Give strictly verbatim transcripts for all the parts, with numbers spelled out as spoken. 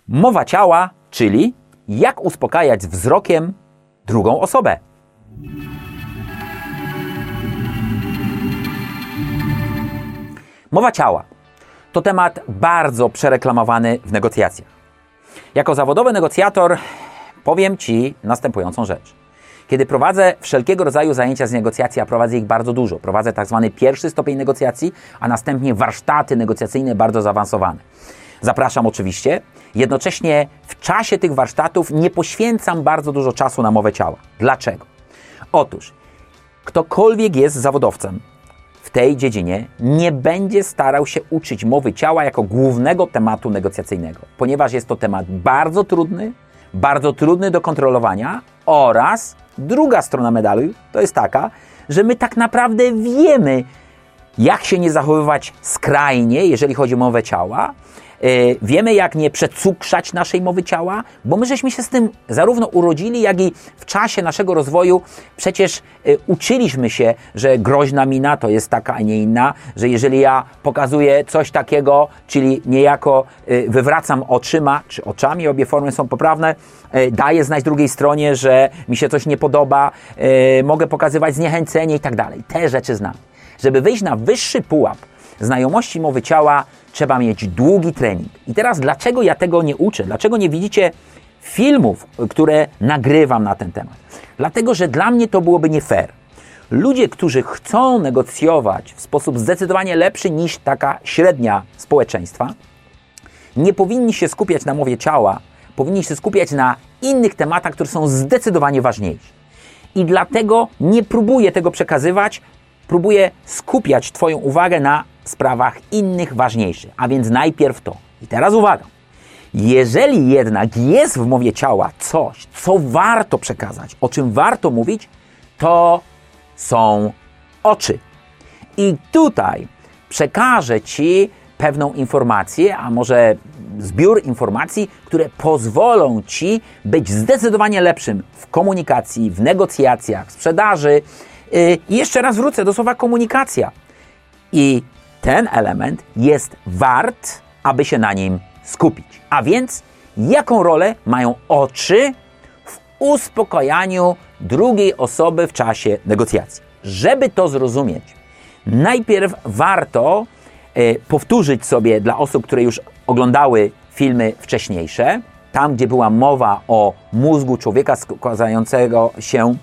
Mowa ciała, czyli jak uspokajać wzrokiem drugą osobę. Mowa ciała to temat bardzo przereklamowany w negocjacjach. Jako zawodowy negocjator powiem Ci następującą rzecz. Kiedy prowadzę wszelkiego rodzaju zajęcia z negocjacji, a prowadzę ich bardzo dużo, prowadzę tak zwany pierwszy stopień negocjacji, a następnie warsztaty negocjacyjne bardzo zaawansowane. Zapraszam oczywiście. Jednocześnie w czasie tych warsztatów nie poświęcam bardzo dużo czasu na mowę ciała. Dlaczego? Otóż ktokolwiek jest zawodowcem w tej dziedzinie nie będzie starał się uczyć mowy ciała jako głównego tematu negocjacyjnego, ponieważ jest to temat bardzo trudny, bardzo trudny do kontrolowania oraz druga strona medalu to jest taka, że my tak naprawdę wiemy, jak się nie zachowywać skrajnie, jeżeli chodzi o mowę ciała. Yy, wiemy, jak nie przecukrzać naszej mowy ciała, bo my żeśmy się z tym zarówno urodzili, jak i w czasie naszego rozwoju przecież yy, uczyliśmy się, że groźna mina to jest taka, a nie inna, że jeżeli ja pokazuję coś takiego, czyli niejako yy, wywracam oczyma, czy oczami, obie formy są poprawne, yy, daję znać drugiej stronie, że mi się coś nie podoba, yy, mogę pokazywać zniechęcenie i tak dalej. Te rzeczy znam. Żeby wyjść na wyższy pułap znajomości mowy ciała, trzeba mieć długi trening. I teraz dlaczego ja tego nie uczę? Dlaczego nie widzicie filmów, które nagrywam na ten temat? Dlatego, że dla mnie to byłoby nie fair. Ludzie, którzy chcą negocjować w sposób zdecydowanie lepszy niż taka średnia społeczeństwa, nie powinni się skupiać na mowie ciała, powinni się skupiać na innych tematach, które są zdecydowanie ważniejsze. I dlatego nie próbuję tego przekazywać, próbuję skupiać Twoją uwagę na sprawach innych ważniejszych, a więc najpierw to. I teraz uwaga. Jeżeli jednak jest w mowie ciała coś, co warto przekazać, o czym warto mówić, to są oczy. I tutaj przekażę Ci pewną informację, a może zbiór informacji, które pozwolą Ci być zdecydowanie lepszym w komunikacji, w negocjacjach, w sprzedaży. I jeszcze raz wrócę do słowa komunikacja. I ten element jest wart, aby się na nim skupić. A więc jaką rolę mają oczy w uspokajaniu drugiej osoby w czasie negocjacji? Żeby to zrozumieć, najpierw warto y, powtórzyć sobie dla osób, które już oglądały filmy wcześniejsze, tam gdzie była mowa o mózgu człowieka składającego się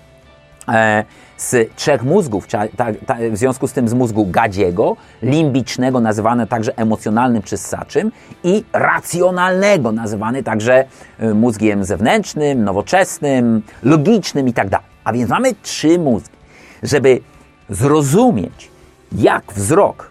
e, z trzech mózgów, ta, ta, ta, w związku z tym z mózgu gadziego, limbicznego, nazywane także emocjonalnym czy ssaczym, i racjonalnego, nazywany także mózgiem zewnętrznym, nowoczesnym, logicznym i tak dalej. A więc mamy trzy mózgi. Żeby zrozumieć, jak wzrok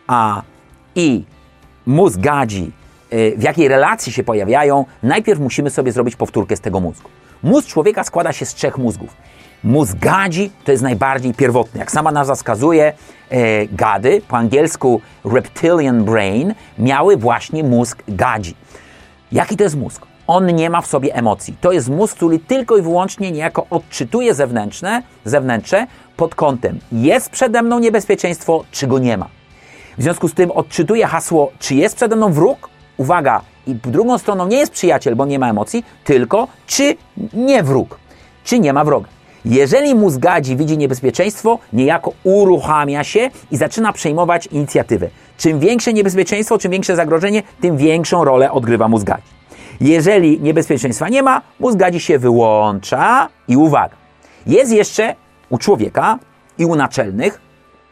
a i mózg gadzi, w jakiej relacji się pojawiają, najpierw musimy sobie zrobić powtórkę z tego mózgu. Mózg człowieka składa się z trzech mózgów. Mózg gadzi to jest najbardziej pierwotny. Jak sama nazwa wskazuje, e, gady, po angielsku reptilian brain, miały właśnie mózg gadzi. Jaki to jest mózg? On nie ma w sobie emocji. To jest mózg, który tylko i wyłącznie niejako odczytuje zewnętrzne, zewnętrzne pod kątem jest przede mną niebezpieczeństwo, czy go nie ma. W związku z tym odczytuje hasło, czy jest przede mną wróg, uwaga, i drugą stroną nie jest przyjaciel, bo nie ma emocji, tylko czy nie wróg, czy nie ma wroga. Jeżeli mózg gadzi widzi niebezpieczeństwo, niejako uruchamia się i zaczyna przejmować inicjatywę. Czym większe niebezpieczeństwo, czym większe zagrożenie, tym większą rolę odgrywa mózg gadzi. Jeżeli niebezpieczeństwa nie ma, mózg gadzi się wyłącza i uwaga. Jest jeszcze u człowieka i u naczelnych,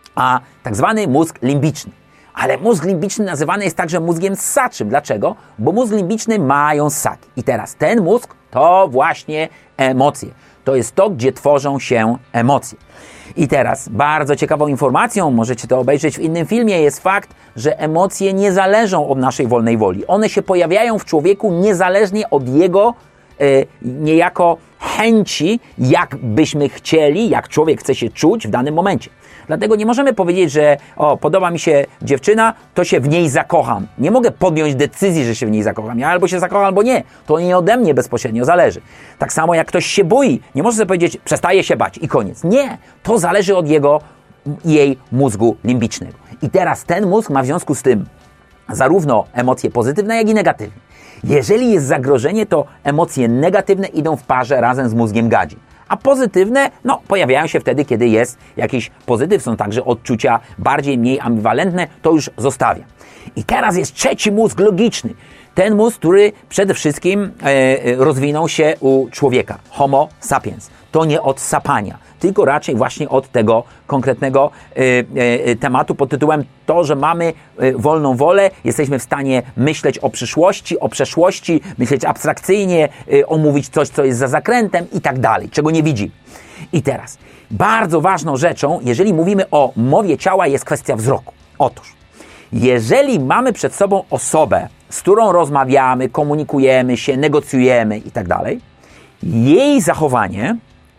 a tak zwany mózg limbiczny. Ale mózg limbiczny nazywany jest także mózgiem ssaczym. Dlaczego? Bo mózg limbiczny mają ssaki. I teraz ten mózg to właśnie emocje. To jest to, gdzie tworzą się emocje. I teraz bardzo ciekawą informacją, możecie to obejrzeć w innym filmie, jest fakt, że emocje nie zależą od naszej wolnej woli. One się pojawiają w człowieku niezależnie od jego e, niejako chęci, jak byśmy chcieli, jak człowiek chce się czuć w danym momencie. Dlatego nie możemy powiedzieć, że o, podoba mi się dziewczyna, to się w niej zakocham. Nie mogę podjąć decyzji, że się w niej zakocham. Ja albo się zakocham, albo nie. To nie ode mnie bezpośrednio zależy. Tak samo jak ktoś się boi. Nie może sobie powiedzieć, przestaje się bać i koniec. Nie. To zależy od jego, jej mózgu limbicznego. I teraz ten mózg ma w związku z tym zarówno emocje pozytywne, jak i negatywne. Jeżeli jest zagrożenie, to emocje negatywne idą w parze razem z mózgiem gadzi. A pozytywne, no, pojawiają się wtedy, kiedy jest jakiś pozytyw. Są także odczucia bardziej, mniej ambiwalentne, to już zostawiam. I teraz jest trzeci mózg logiczny. Ten mózg, który przede wszystkim e, rozwinął się u człowieka, homo sapiens. To nie od sapania, tylko raczej właśnie od tego konkretnego e, e, tematu pod tytułem to, że mamy e, wolną wolę, jesteśmy w stanie myśleć o przyszłości, o przeszłości, myśleć abstrakcyjnie, e, omówić coś, co jest za zakrętem i tak dalej, czego nie widzimy. I teraz, bardzo ważną rzeczą, jeżeli mówimy o mowie ciała, jest kwestia wzroku. Otóż, jeżeli mamy przed sobą osobę, z którą rozmawiamy, komunikujemy się, negocjujemy i tak dalej, jej zachowanie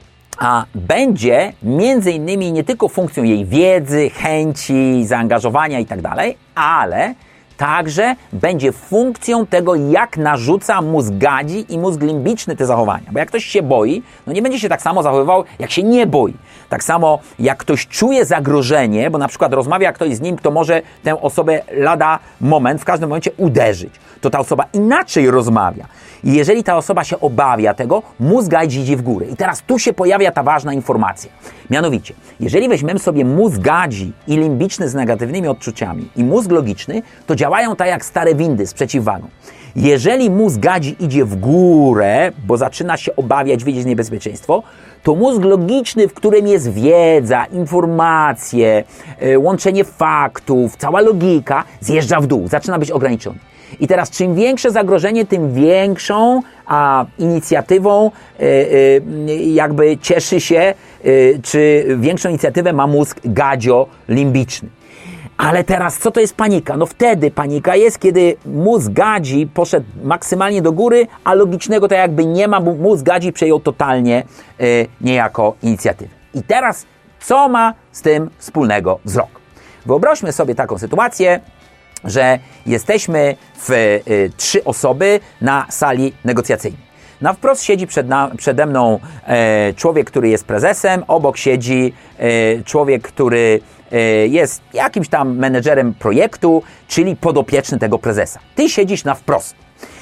a będzie między innymi nie tylko funkcją jej wiedzy, chęci, zaangażowania i tak dalej, ale także będzie funkcją tego, jak narzuca mózg gadzi i mózg limbiczny te zachowania. Bo jak ktoś się boi, no nie będzie się tak samo zachowywał, jak się nie boi. Tak samo jak ktoś czuje zagrożenie, bo na przykład rozmawia ktoś z nim, kto może tę osobę lada moment, w każdym momencie uderzyć, to ta osoba inaczej rozmawia. I jeżeli ta osoba się obawia tego, mózg gadzi idzie w górę. I teraz tu się pojawia ta ważna informacja. Mianowicie, jeżeli weźmiemy sobie mózg gadzi i limbiczny z negatywnymi odczuciami i mózg logiczny, to działają tak jak stare windy z przeciwwagą. Jeżeli mózg gadzi idzie w górę, bo zaczyna się obawiać, widzieć niebezpieczeństwo, to mózg logiczny, w którym jest wiedza, informacje, yy, łączenie faktów, cała logika, zjeżdża w dół, zaczyna być ograniczony. I teraz czym większe zagrożenie, tym większą a, inicjatywą y, y, jakby cieszy się, y, czy większą inicjatywę ma mózg gadzio-limbiczny. Ale teraz co to jest panika? No wtedy panika jest, kiedy mózg gadzi poszedł maksymalnie do góry, a logicznego to jakby nie ma, bo mózg gadzi przejął totalnie y, niejako inicjatywę. I teraz co ma z tym wspólnego wzrok? Wyobraźmy sobie taką sytuację, że jesteśmy w y, trzy osoby na sali negocjacyjnej. Na wprost siedzi przed na, przede mną e, człowiek, który jest prezesem, obok siedzi e, człowiek, który e, jest jakimś tam menedżerem projektu, czyli podopieczny tego prezesa. Ty siedzisz na wprost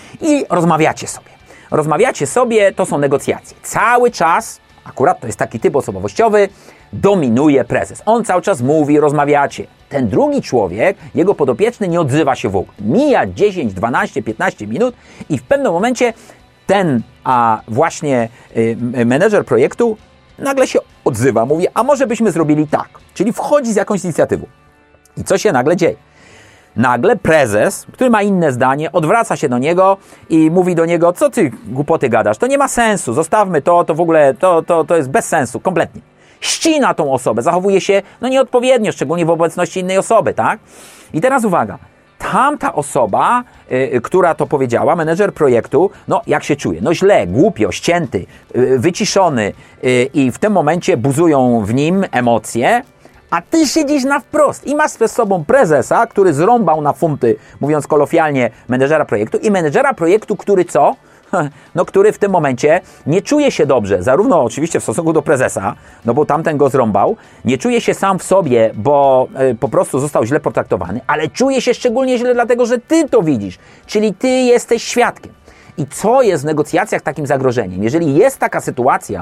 i rozmawiacie sobie. Rozmawiacie sobie, to są negocjacje. Cały czas, akurat to jest taki typ osobowościowy, dominuje prezes. On cały czas mówi, rozmawiacie. Ten drugi człowiek, jego podopieczny, nie odzywa się w ogóle. Mija dziesięć, dwanaście, piętnaście minut i w pewnym momencie ten a właśnie y, menedżer projektu nagle się odzywa, mówi, a może byśmy zrobili tak. Czyli wchodzi z jakąś inicjatywą. I co się nagle dzieje? Nagle prezes, który ma inne zdanie, odwraca się do niego i mówi do niego, co ty głupoty gadasz, to nie ma sensu, zostawmy to, to w ogóle, to, to, to jest bez sensu, kompletnie. Ścina tą osobę, zachowuje się no nieodpowiednio, szczególnie w obecności innej osoby, tak? I teraz uwaga, tamta osoba, yy, która to powiedziała, menedżer projektu, no jak się czuje? No źle, głupio, ścięty, yy, wyciszony yy, i w tym momencie buzują w nim emocje, a ty siedzisz na wprost i masz przed sobą prezesa, który zrąbał na funty, mówiąc kolokwialnie, menedżera projektu i menedżera projektu, który co? No, który w tym momencie nie czuje się dobrze, zarówno oczywiście w stosunku do prezesa, no bo tamten go zrąbał, nie czuje się sam w sobie, bo y, po prostu został źle potraktowany, ale czuje się szczególnie źle dlatego, że ty to widzisz, czyli ty jesteś świadkiem. I co jest w negocjacjach takim zagrożeniem? Jeżeli jest taka sytuacja,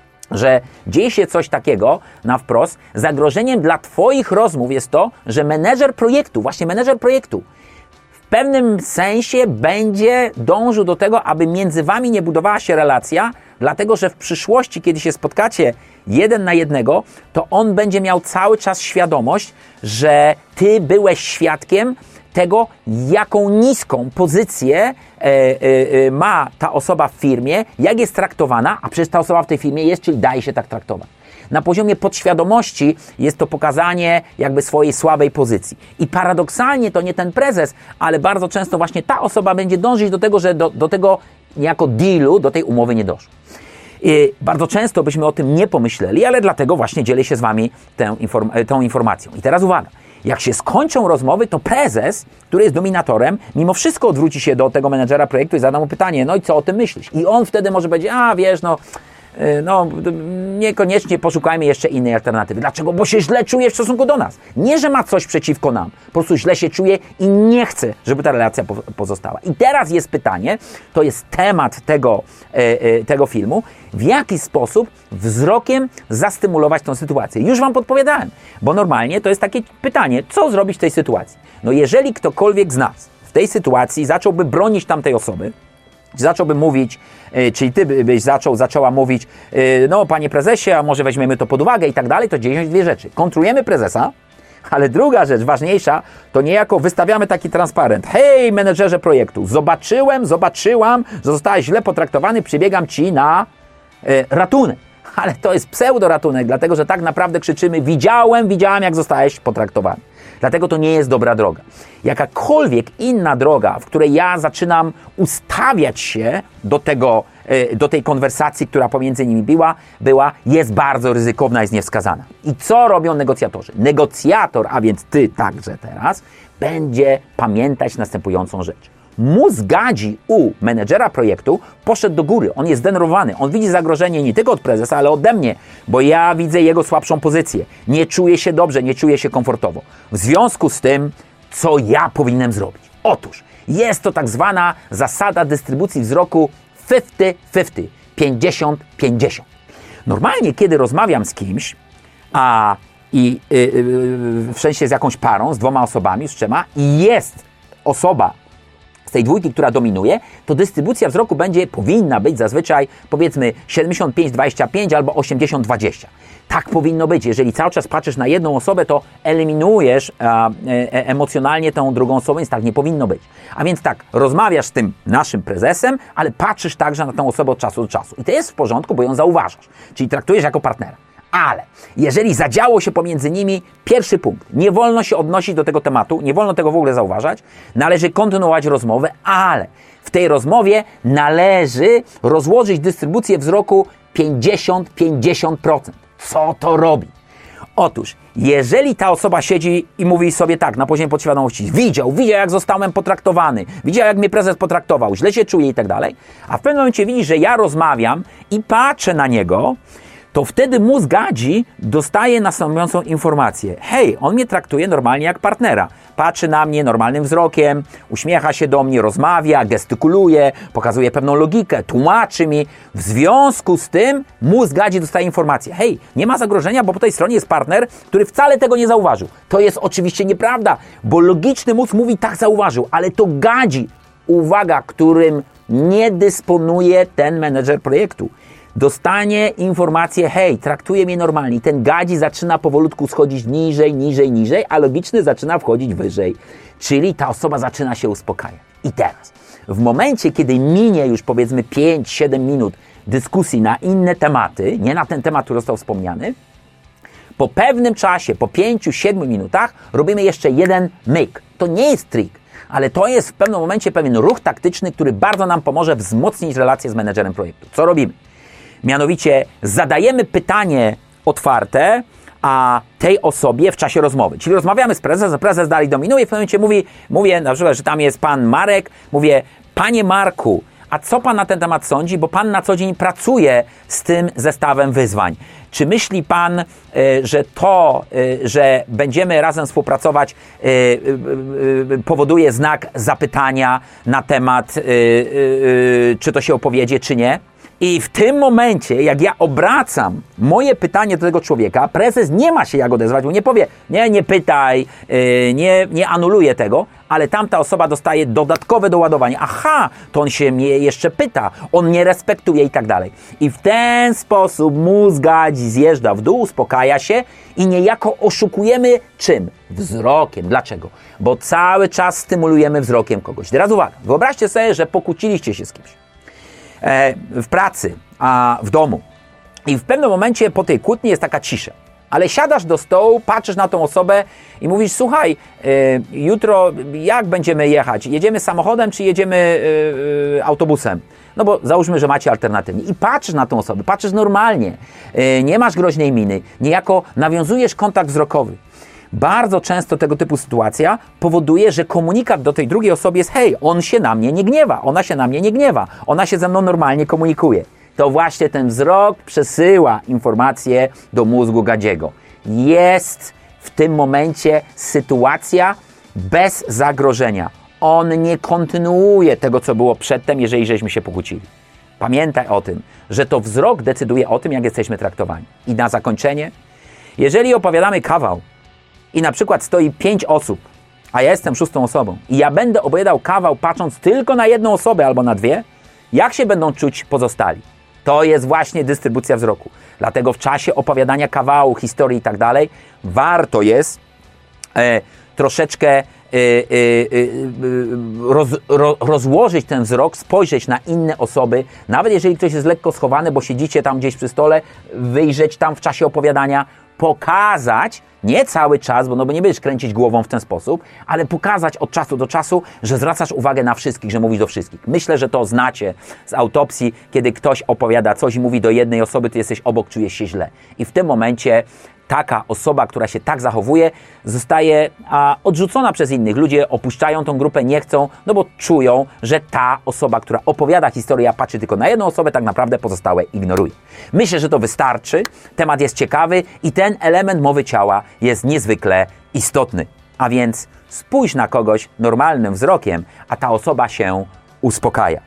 że dzieje się coś takiego na wprost, zagrożeniem dla twoich rozmów jest to, że menedżer projektu, właśnie menedżer projektu, w pewnym sensie będzie dążył do tego, aby między wami nie budowała się relacja, dlatego że w przyszłości, kiedy się spotkacie jeden na jednego, to on będzie miał cały czas świadomość, że ty byłeś świadkiem tego, jaką niską pozycję e, e, ma ta osoba w firmie, jak jest traktowana, a przecież ta osoba w tej firmie jest, czyli daje się tak traktować. Na poziomie podświadomości jest to pokazanie jakby swojej słabej pozycji. I paradoksalnie to nie ten prezes, ale bardzo często właśnie ta osoba będzie dążyć do tego, że do, do tego niejako dealu, do tej umowy nie doszło. I bardzo często byśmy o tym nie pomyśleli, ale dlatego właśnie dzielę się z wami tę, inform- tą informacją. I teraz uwaga. Jak się skończą rozmowy, to prezes, który jest dominatorem, mimo wszystko odwróci się do tego menedżera projektu i zada mu pytanie, no i co o tym myślisz? I on wtedy może powiedzieć, a wiesz, no no niekoniecznie poszukajmy jeszcze innej alternatywy. Dlaczego? Bo się źle czuje w stosunku do nas. Nie, że ma coś przeciwko nam. Po prostu źle się czuje i nie chce, żeby ta relacja pozostała. I teraz jest pytanie, to jest temat tego, tego filmu, w jaki sposób wzrokiem zastymulować tę sytuację. Już Wam podpowiadałem, bo normalnie to jest takie pytanie, co zrobić w tej sytuacji? No jeżeli ktokolwiek z nas w tej sytuacji zacząłby bronić tamtej osoby, zacząłby mówić, yy, czyli ty byś zaczął, zaczęła mówić, yy, no panie prezesie, a może weźmiemy to pod uwagę i tak dalej, to dzieją się dwie rzeczy. Kontrujemy prezesa, ale druga rzecz ważniejsza, to niejako wystawiamy taki transparent. Hej, menedżerze projektu, zobaczyłem, zobaczyłam, że zostałeś źle potraktowany, przybiegam ci na yy, ratunek. Ale to jest pseudo-ratunek, dlatego że tak naprawdę krzyczymy, widziałem, widziałem, jak zostałeś potraktowany. Dlatego to nie jest dobra droga. Jakakolwiek inna droga, w której ja zaczynam ustawiać się do tego, do tej konwersacji, która pomiędzy nimi była, była, jest bardzo ryzykowna, jest niewskazana. I co robią negocjatorzy? Negocjator, a więc ty także teraz, będzie pamiętać następującą rzecz. Mózg gadzi u menedżera projektu poszedł do góry. On jest zdenerwowany. On widzi zagrożenie nie tylko od prezesa, ale ode mnie, bo ja widzę jego słabszą pozycję. Nie czuje się dobrze, nie czuje się komfortowo. W związku z tym, co ja powinienem zrobić? Otóż jest to tak zwana zasada dystrybucji wzroku pięćdziesiąt pięćdziesiąt, pięćdziesiąt pięćdziesiąt. Normalnie, kiedy rozmawiam z kimś, a i yy, yy, w sensie z jakąś parą, z dwoma osobami, z trzema, i jest osoba z tej dwójki, która dominuje, to dystrybucja wzroku będzie, powinna być zazwyczaj, powiedzmy, siedemdziesiąt pięć dwadzieścia pięć albo osiemdziesiąt dwadzieścia. Tak powinno być. Jeżeli cały czas patrzysz na jedną osobę, to eliminujesz a, e, emocjonalnie tą drugą osobę, więc tak nie powinno być. A więc tak, rozmawiasz z tym naszym prezesem, ale patrzysz także na tę osobę od czasu do czasu. I to jest w porządku, bo ją zauważasz. Czyli traktujesz jako partnera. Ale jeżeli zadziało się pomiędzy nimi, pierwszy punkt, nie wolno się odnosić do tego tematu, nie wolno tego w ogóle zauważać, należy kontynuować rozmowę, ale w tej rozmowie należy rozłożyć dystrybucję wzroku pięćdziesiąt pięćdziesiąt procent. Co to robi? Otóż, jeżeli ta osoba siedzi i mówi sobie tak, na poziomie podświadomości, widział, widział jak zostałem potraktowany, widział jak mnie prezes potraktował, źle się czuje i tak dalej, a w pewnym momencie widzi, że ja rozmawiam i patrzę na niego, to wtedy mózg gadzi dostaje następującą informację. Hej, on mnie traktuje normalnie jak partnera. Patrzy na mnie normalnym wzrokiem, uśmiecha się do mnie, rozmawia, gestykuluje, pokazuje pewną logikę, tłumaczy mi. W związku z tym mózg gadzi dostaje informację. Hej, nie ma zagrożenia, bo po tej stronie jest partner, który wcale tego nie zauważył. To jest oczywiście nieprawda, bo logiczny mózg mówi tak zauważył, ale to gadzi. Uwaga, którym nie dysponuje ten menedżer projektu. Dostanie informację, hej, traktuje mnie normalnie. Ten gadzi zaczyna powolutku schodzić niżej, niżej, niżej, a logiczny zaczyna wchodzić wyżej. Czyli ta osoba zaczyna się uspokajać. I teraz, w momencie, kiedy minie już powiedzmy pięć siedem minut dyskusji na inne tematy, nie na ten temat, który został wspomniany, po pewnym czasie, po pięciu siedmiu minutach robimy jeszcze jeden myk. To nie jest trik, ale to jest w pewnym momencie pewien ruch taktyczny, który bardzo nam pomoże wzmocnić relację z menedżerem projektu. Co robimy? Mianowicie zadajemy pytanie otwarte, a tej osobie w czasie rozmowy. Czyli rozmawiamy z prezesem, prezes dalej dominuje, w pewnym momencie mówi, mówię na przykład, że tam jest pan Marek, mówię, panie Marku, a co pan na ten temat sądzi, bo pan na co dzień pracuje z tym zestawem wyzwań. Czy myśli pan, y, że to, y, że będziemy razem współpracować, y, y, y, powoduje znak zapytania na temat, y, y, y, czy to się opowiedzie, czy nie? I w tym momencie, jak ja obracam moje pytanie do tego człowieka, prezes nie ma się jak odezwać, bo nie powie, nie, nie pytaj, yy, nie, nie anuluje tego, ale tamta osoba dostaje dodatkowe doładowanie. Aha, to on się mnie jeszcze pyta, on nie respektuje i tak dalej. I w ten sposób mózg gadzi, zjeżdża w dół, uspokaja się i niejako oszukujemy czym? Wzrokiem. Dlaczego? Bo cały czas stymulujemy wzrokiem kogoś. Teraz uwaga, wyobraźcie sobie, że pokłóciliście się z kimś. W pracy, a w domu. I w pewnym momencie po tej kłótni jest taka cisza. Ale siadasz do stołu, patrzysz na tą osobę i mówisz, słuchaj, y, jutro jak będziemy jechać? Jedziemy samochodem, czy jedziemy y, y, autobusem? No bo załóżmy, że macie alternatywnie. I patrzysz na tą osobę, patrzysz normalnie, y, nie masz groźnej miny, niejako nawiązujesz kontakt wzrokowy. Bardzo często tego typu sytuacja powoduje, że komunikat do tej drugiej osoby jest hej, on się na mnie nie gniewa, ona się na mnie nie gniewa, ona się ze mną normalnie komunikuje. to właśnie ten wzrok przesyła informacje do mózgu gadziego. Jest w tym momencie sytuacja bez zagrożenia. On nie kontynuuje tego, co było przedtem, jeżeli żeśmy się pokłócili. Pamiętaj o tym, że to wzrok decyduje o tym, jak jesteśmy traktowani. I na zakończenie, jeżeli opowiadamy kawał i na przykład stoi pięć osób, a ja jestem szóstą osobą i ja będę opowiadał kawał patrząc tylko na jedną osobę albo na dwie, jak się będą czuć pozostali? To jest właśnie dystrybucja wzroku. Dlatego w czasie opowiadania kawału, historii i tak dalej, warto jest e, troszeczkę e, e, e, roz, ro, rozłożyć ten wzrok, spojrzeć na inne osoby, nawet jeżeli ktoś jest lekko schowany, bo siedzicie tam gdzieś przy stole, wyjrzeć tam w czasie opowiadania, pokazać, nie cały czas, bo no bo nie będziesz kręcić głową w ten sposób, ale pokazać od czasu do czasu, że zwracasz uwagę na wszystkich, że mówisz do wszystkich. Myślę, że to znacie z autopsji, kiedy ktoś opowiada coś i mówi do jednej osoby, ty jesteś obok, czujesz się źle. I w tym momencie taka osoba, która się tak zachowuje, zostaje a, odrzucona przez innych. Ludzie opuszczają tą grupę, nie chcą, no bo czują, że ta osoba, która opowiada historię, a patrzy tylko na jedną osobę, tak naprawdę pozostałe ignoruje. Myślę, że to wystarczy. Temat jest ciekawy i ten element mowy ciała jest niezwykle istotny. A więc spójrz na kogoś normalnym wzrokiem, a ta osoba się uspokaja.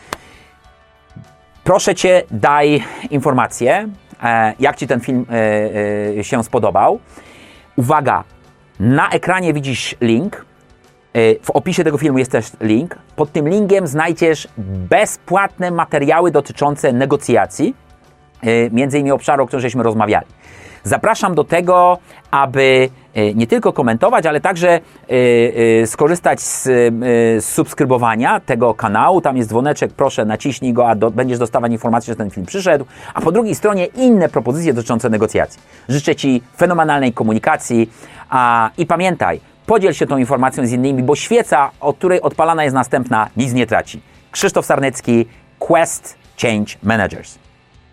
Proszę Cię, daj informację, jak Ci ten film się spodobał. Uwaga, na ekranie widzisz link. W opisie tego filmu jest też link. Pod tym linkiem znajdziesz bezpłatne materiały dotyczące negocjacji, między innymi obszaru, o którym żeśmy rozmawiali. Zapraszam do tego, aby nie tylko komentować, ale także skorzystać z, z subskrybowania tego kanału. Tam jest dzwoneczek, proszę naciśnij go, a do, będziesz dostawać informację, że ten film przyszedł. A po drugiej stronie inne propozycje dotyczące negocjacji. Życzę Ci fenomenalnej komunikacji a, i pamiętaj, podziel się tą informacją z innymi, bo świeca, od której odpalana jest następna, nic nie traci. Krzysztof Sarnecki, Quest Change Managers.